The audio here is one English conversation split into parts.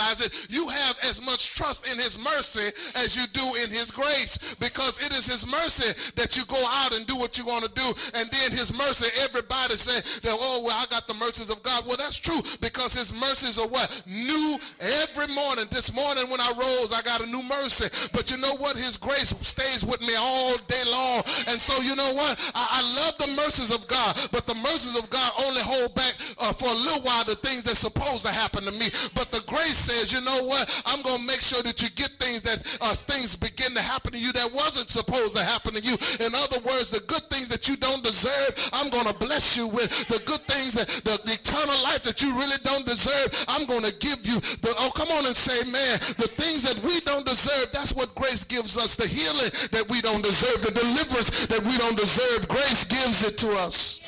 realize it, you have as much trust in his mercy as you do in his grace, because it is his mercy that you go out and do what you want to do. And then his mercy, everybody say that, oh, well, I got the mercies of God. Well, that's true, because his mercies are what? New every morning. This morning when I rose, I got a new mercy. But you know what? His grace stays with me all day long. And so you know what? I love the mercies of God, but the mercies of God only hold back for a little while the things that's supposed to happen to me. But the grace says, you know what? I'm going to make sure that you get things that things begin to happen to you that wasn't supposed to happen to you. In other words, the good things that you don't deserve, I'm going to bless you with. The good things, the eternal life that you really don't deserve, I'm going to give you. Oh, come on and say, man, the things that we don't deserve, that's what grace gives us. The healing that we don't deserve, the deliverance that we don't deserve, grace gives it to us.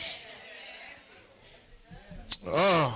Oh.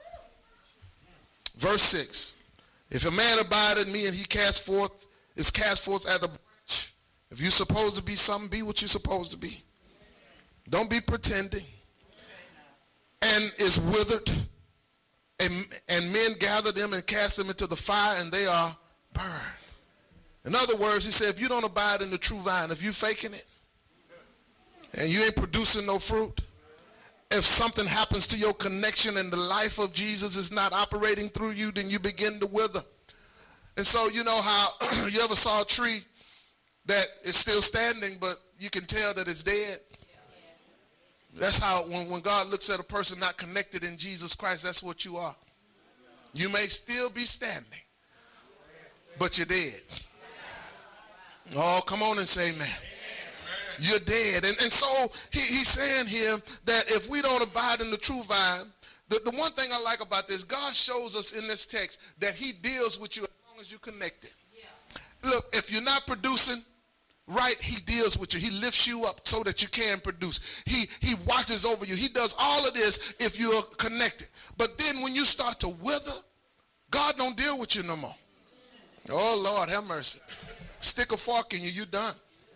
Verse 6. If a man abide in me and he is cast forth as a branch. If you're supposed to be something, be what you're supposed to be. Don't be pretending. And is withered. And men gather them and cast them into the fire, and they are burned. In other words, he said, if you don't abide in the true vine, if you faking it, and you ain't producing no fruit, if something happens to your connection and the life of Jesus is not operating through you, then you begin to wither. And so you know how you ever saw a tree that is still standing, but you can tell that it's dead? That's how when God looks at a person not connected in Jesus Christ, that's what you are. You may still be standing, but you're dead. Oh, come on and say amen. You're dead. And so he's saying here that if we don't abide in the true vine, the one thing I like about this, God shows us in this text that he deals with you as long as you're connected. Yeah. Look, if you're not producing right, he deals with you. He lifts you up so that you can produce. He watches over you. He does all of this if you're connected. But then when you start to wither, God don't deal with you no more. Oh, Lord, have mercy. Stick a fork in you, you're done.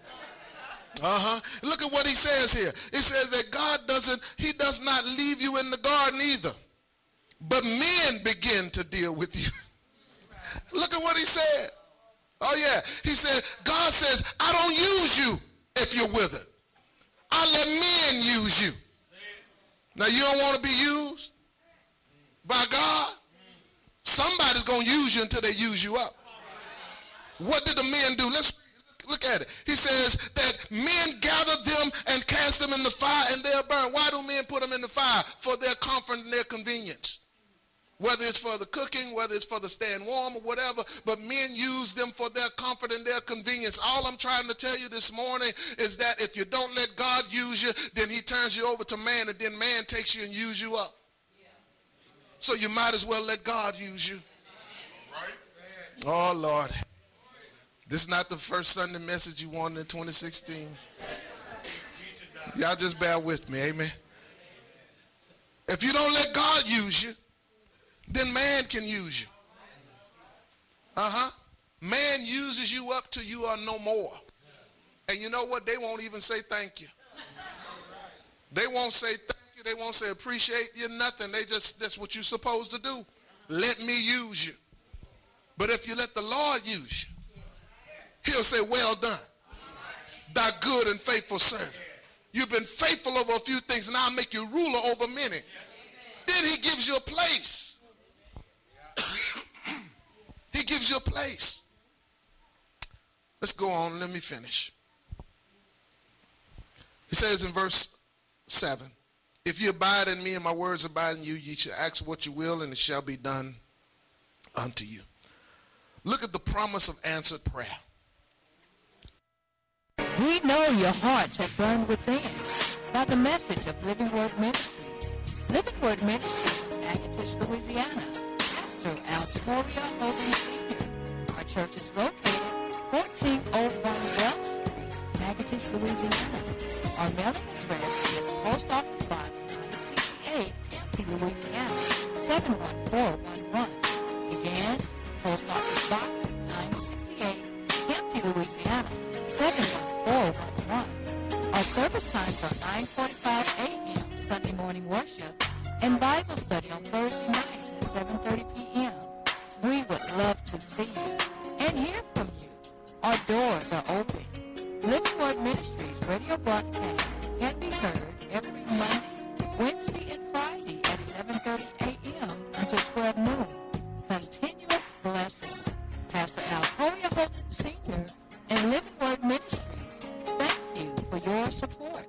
Look at what he says here. He says that God does not leave you in the garden either. But men begin to deal with you. Look at what he said. Oh yeah. He said, God says, I don't use you if you're withered. I let men use you. Now you don't want to be used by God? Somebody's going to use you until they use you up. What did the men do? Let's look at it. He says that men gather them and cast them in the fire and they're burned. Why do men put them in the fire? For their comfort and their convenience. Whether it's for the cooking, whether it's for the staying warm or whatever, but men use them for their comfort and their convenience. All I'm trying to tell you this morning is that if you don't let God use you, then he turns you over to man, and then man takes you and uses you up. So you might as well let God use you. Oh, Lord. This is not the first Sunday message you wanted in 2016. Y'all just bear with me, amen. If you don't let God use you, then man can use you. Man uses you up till you are no more. And you know what? They won't even say thank you. They won't say thank you. They won't say appreciate you, nothing. That's what you're supposed to do. Let me use you. But if you let the Lord use you, he'll say, well done, thy good and faithful servant. You've been faithful over a few things, and I'll make you ruler over many. Then he gives you a place. He gives you a place. Let's go on. Let me finish. He says in verse 7, if you abide in me and my words abide in you, ye shall ask what you will, and it shall be done unto you. Look at the promise of answered prayer. We know your hearts have burned within by the message of Living Word Ministries. Living Word Ministries in Natchitoches, Louisiana. Pastor Altoria Hogan Sr. Our church is located 1401 Welch Street, Natchitoches, Louisiana. Our mailing address is Post Office Box 968, Campty, Louisiana 71411. Again, Post Office Box 968, Campty, Louisiana 71411. Our service times are 9:45 a.m. Sunday morning worship and Bible study on Thursday nights at 7:30 p.m. We would love to see you and hear from you. Our doors are open. Living Word Ministries radio broadcast can be heard every Monday, Wednesday, and Friday at 11:30 a.m. until 12 noon. Continuous blessing. Pastor Altoria Holden Sr. and Living Word Ministries, thank you for your support.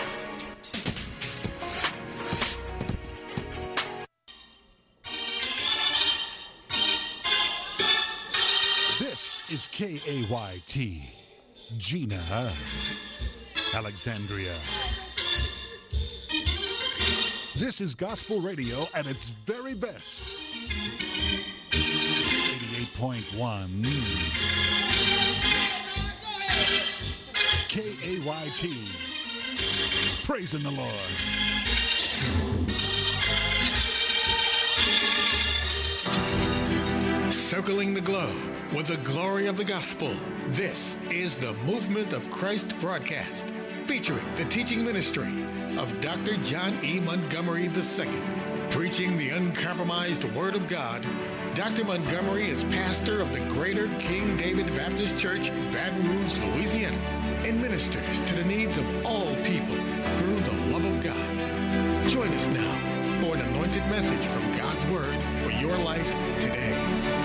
This is KAYT, Gina, Alexandria. This is gospel radio at its very best. 88.1 KAYT. Praising the Lord. Circling the globe with the glory of the gospel. This is the Movement of Christ broadcast, featuring the teaching ministry of Dr. John E. Montgomery II. Preaching the uncompromised Word of God, Dr. Montgomery is pastor of the Greater King David Baptist Church, Baton Rouge, Louisiana, and ministers to the needs of all people through the love of God. Join us now for an anointed message from God's Word for your life today.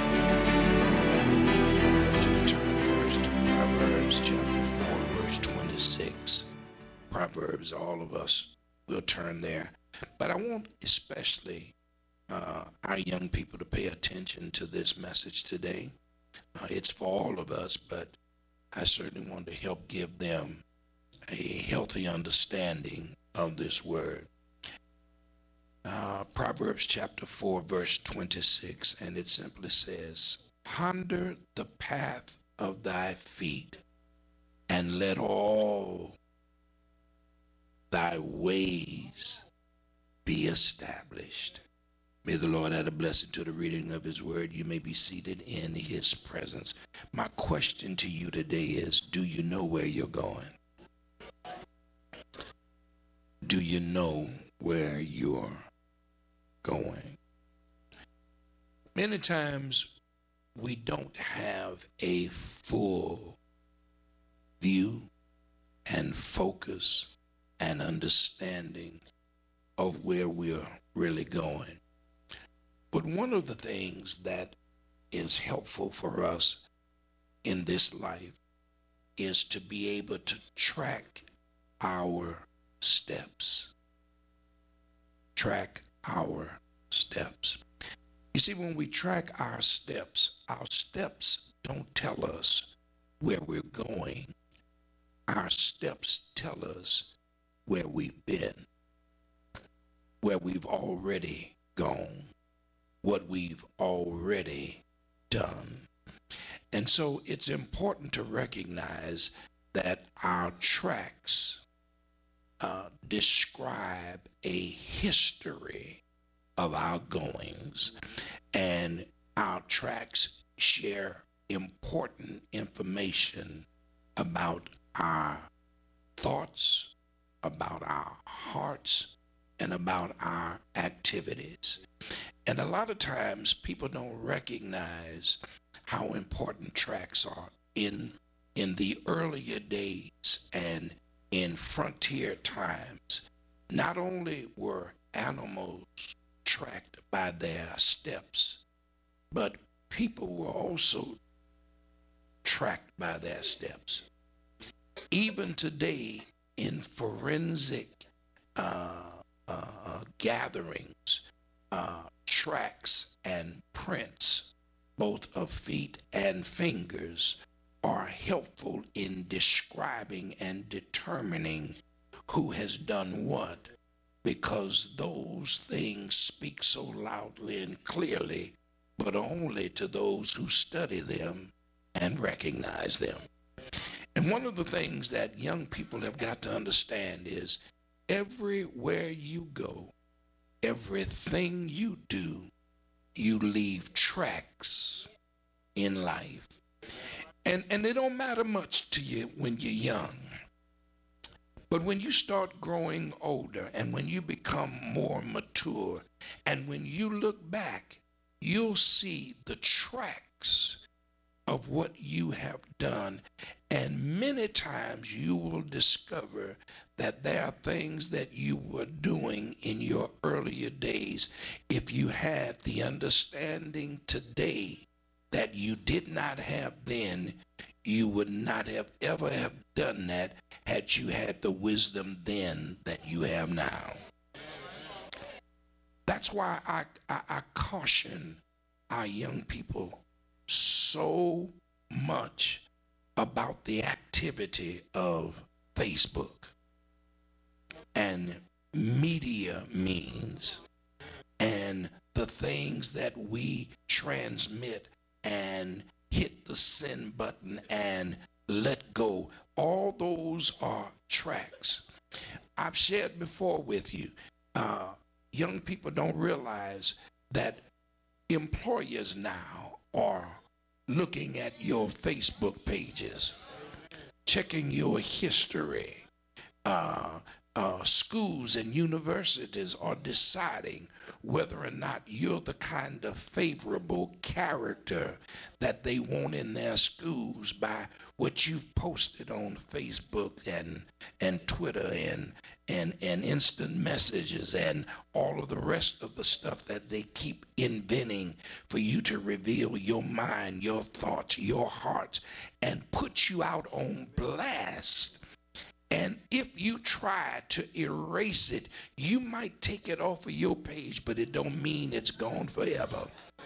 Turn first to Proverbs chapter 4, verse 26. Proverbs, all of us will turn there. But I want especially our young people to pay attention to this message today. It's for all of us, but I certainly want to help give them a healthy understanding of this word. Proverbs chapter 4, verse 26, and it simply says, "Ponder the path of thy feet, and let all thy ways be established." May the Lord add a blessing to the reading of his word. You may be seated in his presence. My question to you today is, do you know where you're going? Do you know where you're going? Many times we don't have a full view and focus and understanding of where we're really going. But one of the things that is helpful for us in this life is to be able to track our steps. Track our steps. You see, when we track our steps don't tell us where we're going. Our steps tell us where we've been, where we've already gone, what we've already done. And so it's important to recognize that our tracks describe a history of our goings, and our tracks share important information about our thoughts, about our hearts, and about our activities. And a lot of times people don't recognize how important tracks are. In the earlier days and in frontier times, not only were animals tracked by their steps, but people were also tracked by their steps. Even today, in forensic gatherings, tracks and prints, both of feet and fingers, are helpful in describing and determining who has done what, because those things speak so loudly and clearly, but only to those who study them and recognize them. And one of the things that young people have got to understand is everywhere you go, everything you do, you leave tracks in life. And they don't matter much to you when you're young. But when you start growing older and when you become more mature and when you look back, you'll see the tracks of what you have done. And many times you will discover that there are things that you were doing in your earlier days. If you had the understanding today that you did not have then, you would not have ever have done that had you had the wisdom then that you have now. That's why I caution our young people so much about the activity of Facebook and media means and the things that we transmit and hit the send button and let go. All those are tracks. I've shared before with you, young people don't realize that employers now are looking at your Facebook pages, checking your history. Schools and universities are deciding whether or not you're the kind of favorable character that they want in their schools by what you've posted on Facebook and Twitter and instant messages and all of the rest of the stuff that they keep inventing for you to reveal your mind, your thoughts, your hearts, and put you out on blast. And if you try to erase it, you might take it off of your page, but it don't mean it's gone forever.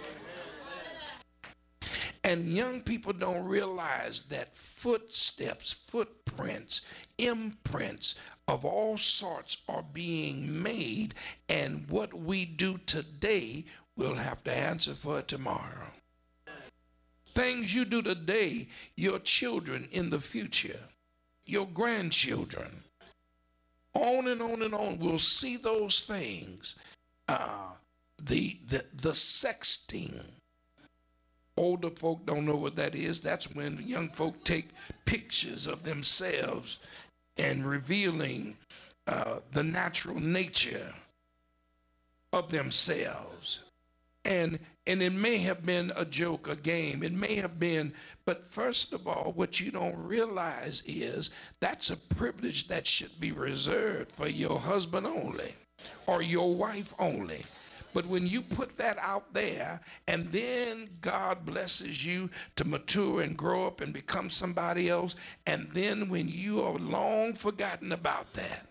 And young people don't realize that footsteps, footprints, imprints of all sorts are being made, and what we do today, we'll have to answer for tomorrow. Things you do today, your children in the future, your grandchildren, on and on and on, will see those things. The sexting. Older folk don't know what that is. That's when young folk take pictures of themselves and revealing the natural nature of themselves. And it may have been a joke, a game. It may have been, but first of all, what you don't realize is that's a privilege that should be reserved for your husband only or your wife only. But when you put that out there and then God blesses you to mature and grow up and become somebody else, and then when you are long forgotten about that,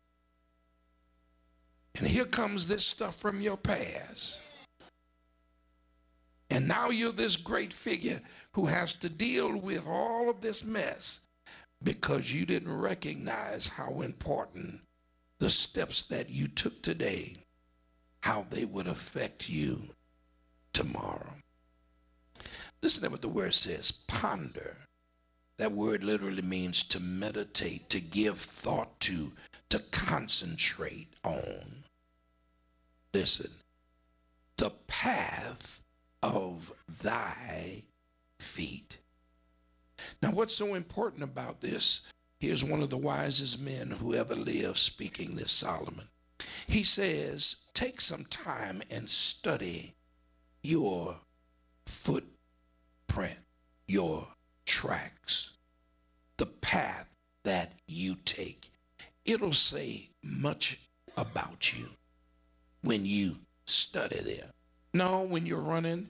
and here comes this stuff from your past. And now you're this great figure who has to deal with all of this mess because you didn't recognize how important the steps that you took today, how they would affect you tomorrow. Listen to what the word says, ponder. That word literally means to meditate, to give thought to concentrate on. Listen, the path of thy feet. Now, what's so important about this? Here's one of the wisest men who ever lived speaking this, Solomon. He says, take some time and study your footprint, your tracks, the path that you take. It'll say much about you when you study them. No, when you're running,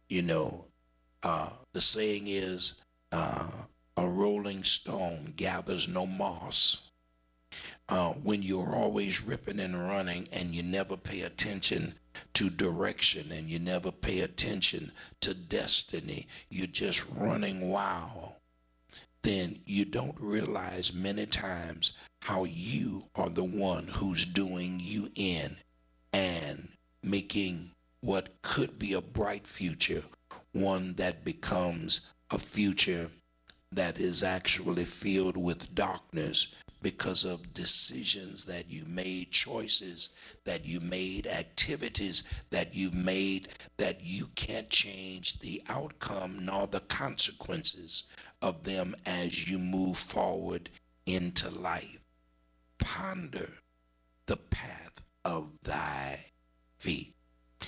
the saying is, a rolling stone gathers no moss. When you're always ripping and running and you never pay attention to direction and you never pay attention to destiny, you're just running wild, then you don't realize many times how you are the one who's doing you in and making what could be a bright future one that becomes a future that is actually filled with darkness because of decisions that you made, choices that you made, activities that you made that you can't change the outcome nor the consequences of them as you move forward into life. Ponder the path of thy feet.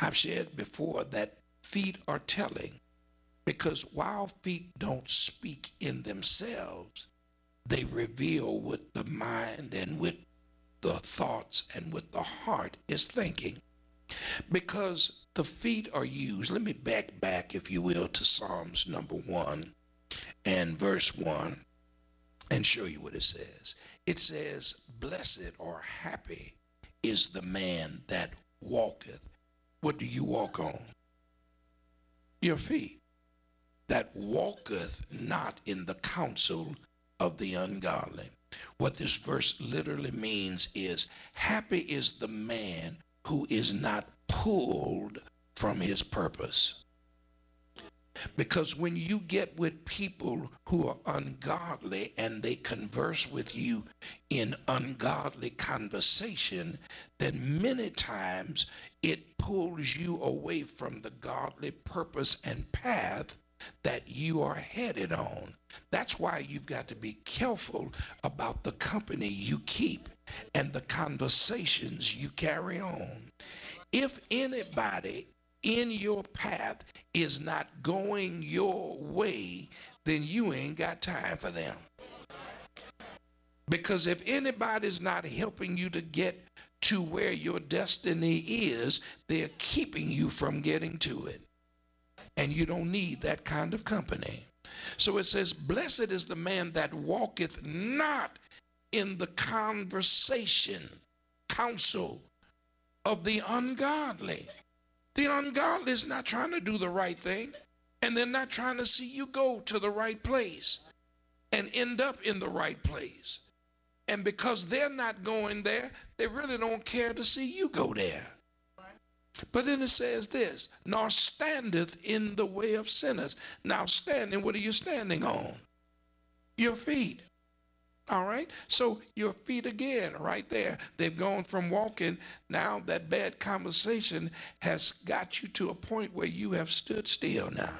I've shared before that feet are telling, because while feet don't speak in themselves, they reveal what the mind and with the thoughts and what the heart is thinking. Because the feet are used. Let me back, if you will, to Psalms number 1 and verse 1 and show you what it says. It says, blessed or happy is the man that walketh. What do you walk on? Your feet. That walketh not in the counsel of the ungodly. What this verse literally means is, happy is the man who is not pulled from his purpose. Because when you get with people who are ungodly and they converse with you in ungodly conversation, then many times it pulls you away from the godly purpose and path that you are headed on. That's why you've got to be careful about the company you keep and the conversations you carry on. If anybody in your path is not going your way, then you ain't got time for them. Because if anybody's not helping you to get to where your destiny is, they're keeping you from getting to it. And you don't need that kind of company. So it says, blessed is the man that walketh not in the counsel of the ungodly. The ungodly is not trying to do the right thing, and they're not trying to see you go to the right place and end up in the right place. And because they're not going there, they really don't care to see you go there. But then it says this, nor standeth in the way of sinners. Now standing, what are you standing on? Your feet. All right? So your feet again, right there. They've gone from walking. Now that bad conversation has got you to a point where you have stood still now.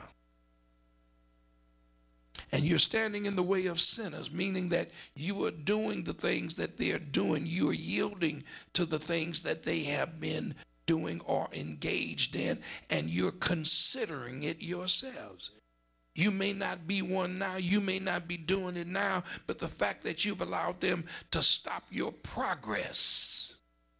And you're standing in the way of sinners, meaning that you are doing the things that they are doing. You are yielding to the things that they have been doing or engaged in, and you're considering it yourselves. You may not be one now, you may not be doing it now, but the fact that you've allowed them to stop your progress,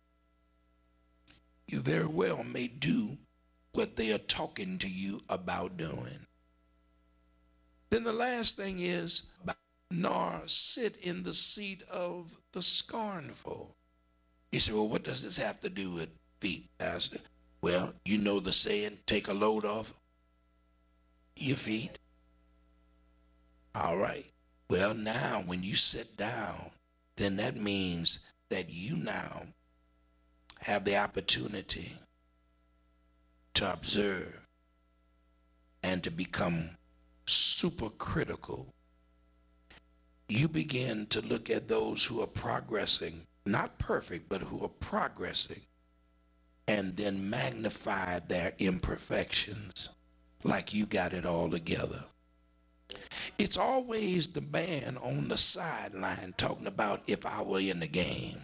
you very well may do what they are talking to you about doing. Then the last thing is, nor sit in the seat of the scornful. You say, well, what does this have to do with feet, Pastor? Well, you know the saying, take a load off your feet. All right. Well, now when you sit down, then that means that you now have the opportunity to observe and to become super critical. You begin to look at those who are progressing, not perfect, but who are progressing, and then magnify their imperfections like you got it all together. It's always the man on the sideline talking about, if I were in the game.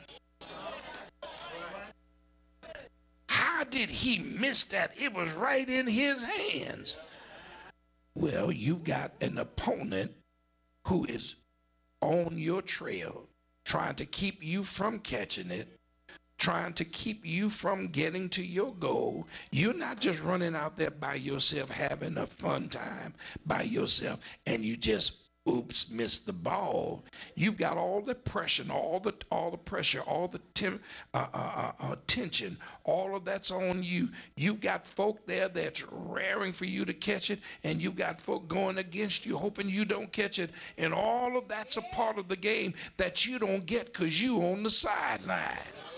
How did he miss that? It was right in his hands. Well, you've got an opponent who is on your trail, trying to keep you from catching it, trying to keep you from getting to your goal. You're not just running out there by yourself, having a fun time by yourself, and you just, oops, missed the ball. You've got all the pressure, all the pressure, all the tension, all of that's on you. You've got folk there that's raring for you to catch it, and you've got folk going against you, hoping you don't catch it, and all of that's a part of the game that you don't get because you on the sideline.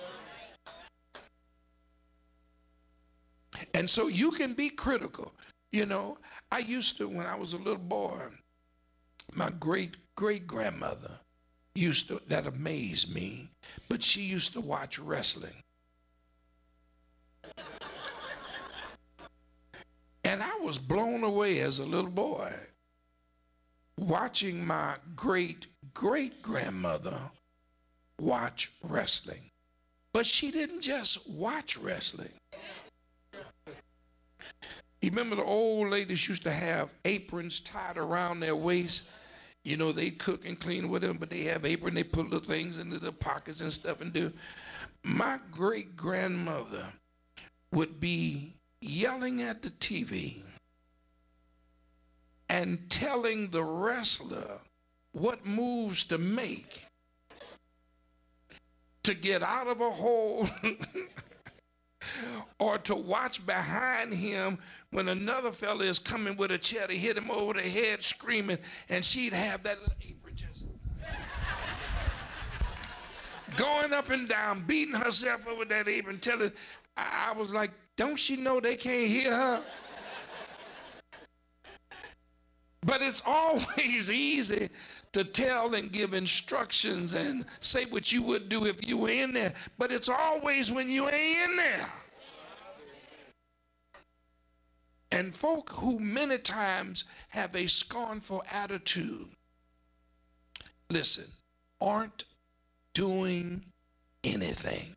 And so you can be critical. You know, I used to, when I was a little boy, my great-great-grandmother used to, that amazed me, but she used to watch wrestling. And I was blown away as a little boy watching my great-great-grandmother watch wrestling. But she didn't just watch wrestling. You remember the old ladies used to have aprons tied around their waist? You know, they cook and clean with them, but they have apron. They put little things into the pockets and stuff and do. My great grandmother would be yelling at the TV and telling the wrestler what moves to make to get out of a hole or to watch behind him when another fella is coming with a chair to hit him over the head screaming, and she'd have that little apron just going up and down, beating herself over that apron, telling, I was like, don't she know they can't hear her? But it's always easy to tell and give instructions and say what you would do if you were in there. But it's always when you ain't in there. And folk who many times have a scornful attitude, listen, aren't doing anything.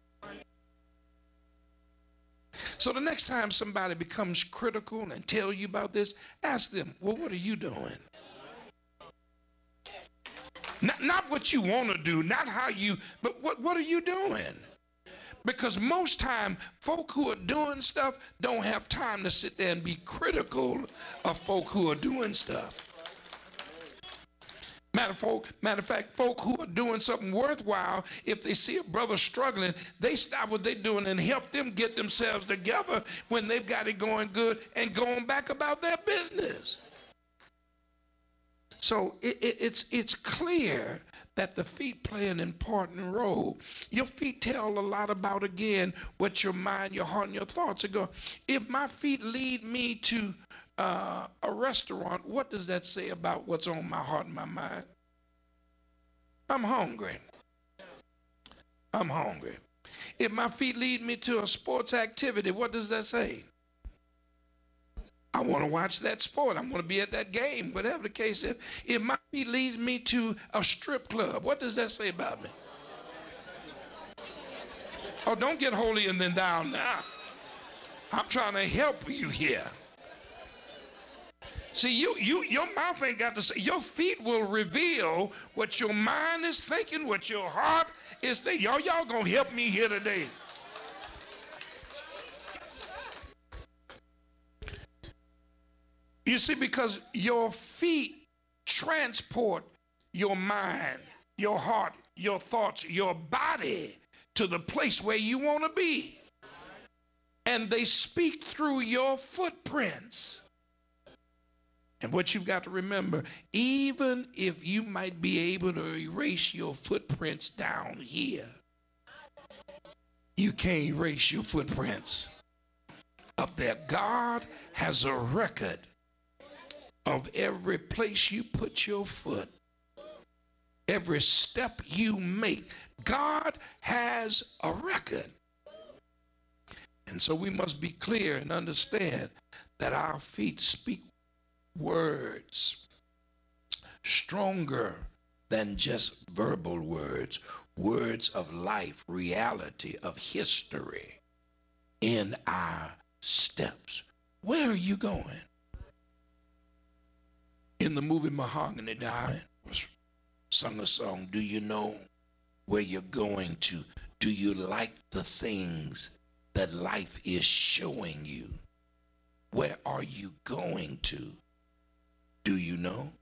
So the next time somebody becomes critical and tell you about this, ask them, well, what are you doing? Not what you want to do, not how you, but what are you doing? Because most time, folk who are doing stuff don't have time to sit there and be critical of folk who are doing stuff. Matter of fact, folk who are doing something worthwhile, if they see a brother struggling, they stop what they're doing and help them get themselves together when they've got it going good and going back about their business. So it's clear that the feet play an important role. Your feet tell a lot about, again, what your mind, your heart, and your thoughts are going. If my feet lead me to a restaurant, what does that say about what's on my heart and my mind? I'm hungry. I'm hungry. If my feet lead me to a sports activity, what does that say? I want to watch that sport. I want to be at that game, whatever the case is. If my feet leads me to a strip club, what does that say about me? Oh, don't get holier than thou now. I'm trying to help you here. See, your mouth ain't got to say. Your feet will reveal what your mind is thinking, what your heart is thinking. Y'all gonna help me here today. You see, because your feet transport your mind, your heart, your thoughts, your body to the place where you want to be. And they speak through your footprints. And what you've got to remember, even if you might be able to erase your footprints down here, you can't erase your footprints up there. God has a record of every place you put your foot, every step you make. God has a record. And so we must be clear and understand that our feet speak words stronger than just verbal words, words of life, reality, of history in our steps. Where are you going? In the movie Mahogany Diamond was sung a song, do you know where you're going to? Do you like the things that life is showing you? Where are you going to? Do you know?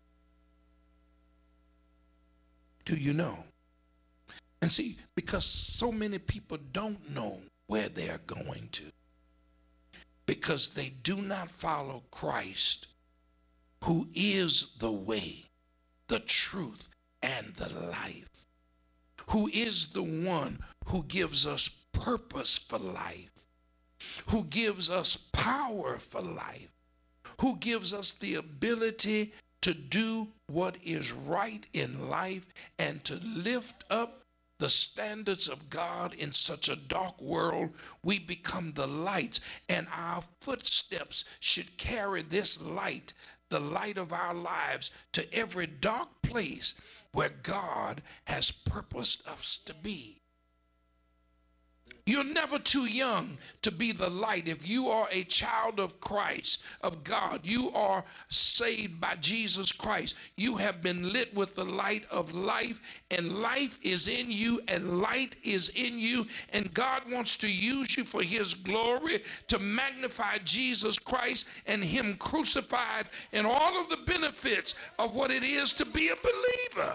Do you know? And see, because so many people don't know where they're going to, because they do not follow Christ, who is the way, the truth, and the life, who is the one who gives us purpose for life, who gives us power for life, who gives us the ability to do what is right in life and to lift up the standards of God in such a dark world. We become the lights, and our footsteps should carry this light, the light of our lives, to every dark place where God has purposed us to be. You're never too young to be the light. If you are a child of Christ, of God, you are saved by Jesus Christ. You have been lit with the light of life, and life is in you, and light is in you, and God wants to use you for his glory, to magnify Jesus Christ and him crucified, and all of the benefits of what it is to be a believer.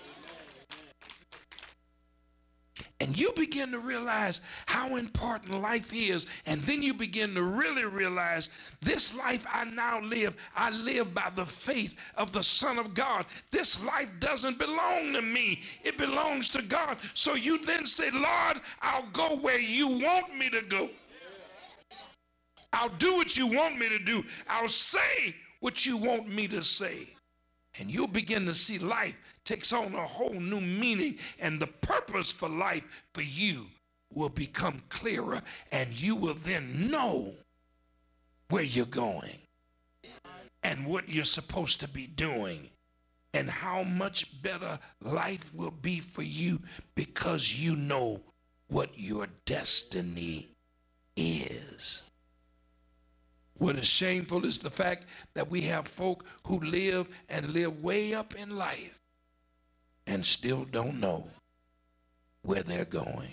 And you begin to realize how important life is. And then you begin to really realize this life I now live, I live by the faith of the Son of God. This life doesn't belong to me. It belongs to God. So you then say, Lord, I'll go where you want me to go. I'll do what you want me to do. I'll say what you want me to say. And you'll begin to see life takes on a whole new meaning, and the purpose for life for you will become clearer, and you will then know where you're going and what you're supposed to be doing and how much better life will be for you because you know what your destiny is. What is shameful is the fact that we have folk who live and live way up in life and still don't know where they're going.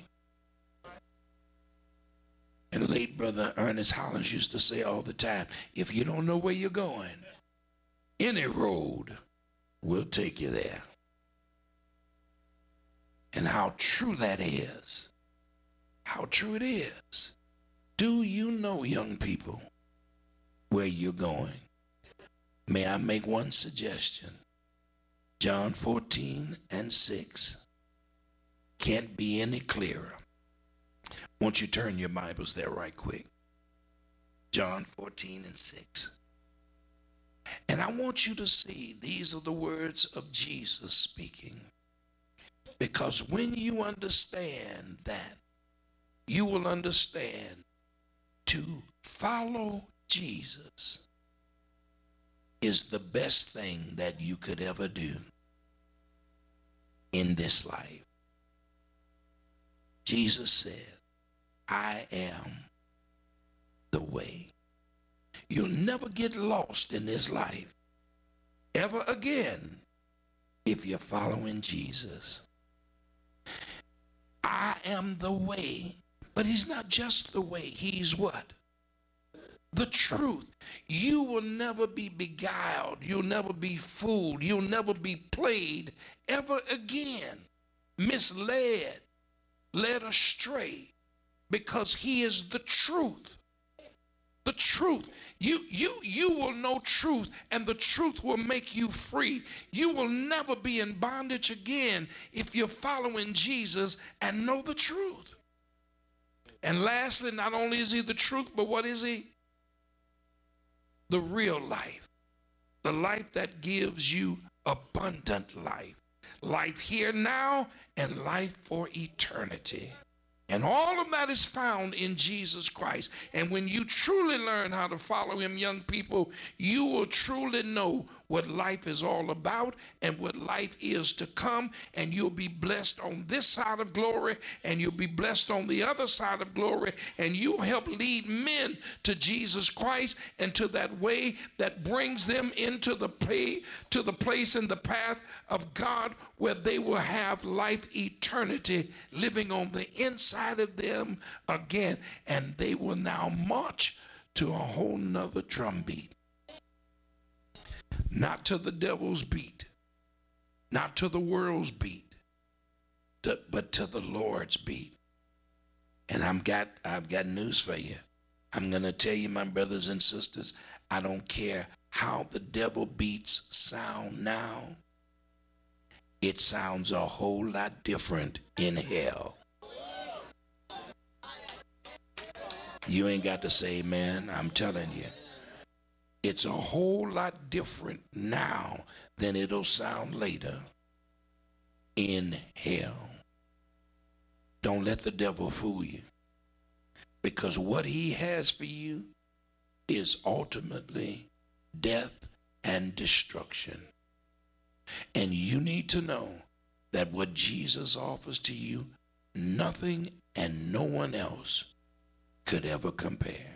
And late brother Ernest Hollins used to say all the time, if you don't know where you're going, any road will take you there. And how true that is. How true it is. Do you know, young people, where you're going? May I make one suggestion? John 14:6 can't be any clearer. Won't you turn your Bibles there right quick? John 14:6. And I want you to see these are the words of Jesus speaking. Because when you understand that, you will understand to follow Jesus is the best thing that you could ever do in this life. Jesus said, I am the way. You'll never get lost in this life ever again if you're following Jesus. I am the way, but he's not just the way. He's what? The truth. You will never be beguiled. You'll never be fooled. You'll never be played ever again, misled, led astray, because he is the truth. The truth. You will know truth, and the truth will make you free. You will never be in bondage again if you're following Jesus and know the truth. And lastly, not only is he the truth, but what is he? The real life, the life that gives you abundant life, life here now and life for eternity. And all of that is found in Jesus Christ. And when you truly learn how to follow him, young people, you will truly know what life is all about and what life is to come. And you'll be blessed on this side of glory, and you'll be blessed on the other side of glory. And you'll help lead men to Jesus Christ and to that way that brings them into the place and the path of God, where they will have life eternity living on the inside of them again. And they will now march to a whole nother drum beat. Not to the devil's beat, not to the world's beat, but to the Lord's beat. And I've got news for you. I'm going to tell you, my brothers and sisters, I don't care how the devil beats sound now. It sounds a whole lot different in hell. You ain't got to say amen. I'm telling you. It's a whole lot different now than it'll sound later in hell. Don't let the devil fool you, because what he has for you is ultimately death and destruction. And you need to know that what Jesus offers to you, nothing and no one else could ever compare.